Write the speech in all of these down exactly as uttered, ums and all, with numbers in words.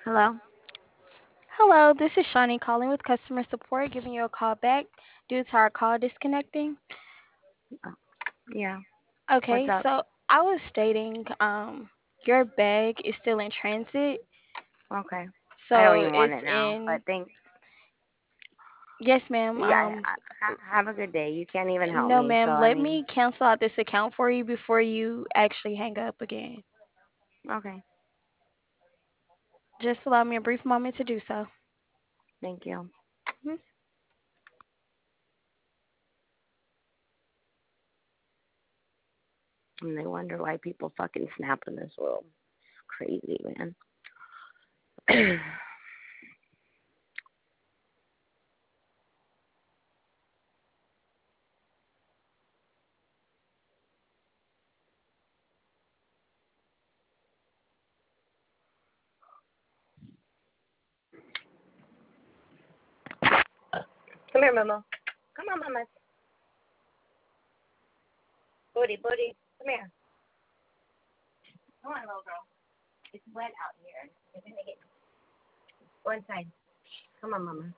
Hello? Hello, this is Shawnee calling with customer support, giving you a call back due to our call disconnecting. Oh, yeah. What's Okay, up? so I was stating um, your bag is still in transit, Okay. I don't so even want it's it now, but in. thanks. Yes, ma'am. Yeah, Um, ha- ha- have a good day. You can't even help no, me, so ma'am. I Let mean, me cancel out this account for you before you actually hang up again. okay. Just allow me a brief moment to do so. Thank you. Mhm. And they wonder why people fucking snap in this world. Crazy, man. Come here, Mama. Come on, Mama. Booty, booty. Come here. Come on, little girl. It's wet out here. You're gonna get. Go inside. Come on, Mama.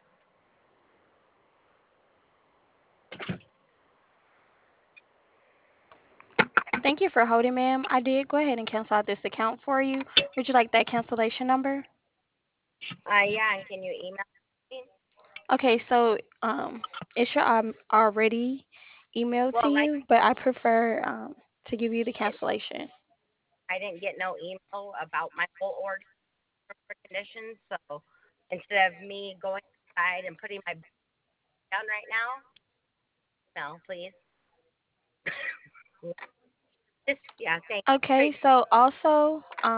Thank you for holding, ma'am. I did go ahead and cancel out this account for you. Would you like that cancellation number? Uh, yeah, and can you email me? Okay, so um, it should um, already emailed to Well, like you, but I prefer um, to give you the I didn't, cancellation. I didn't get no email about my whole order for conditions, so instead of me going inside and putting my down right now, no, please. Just yeah, thanks. Okay, so also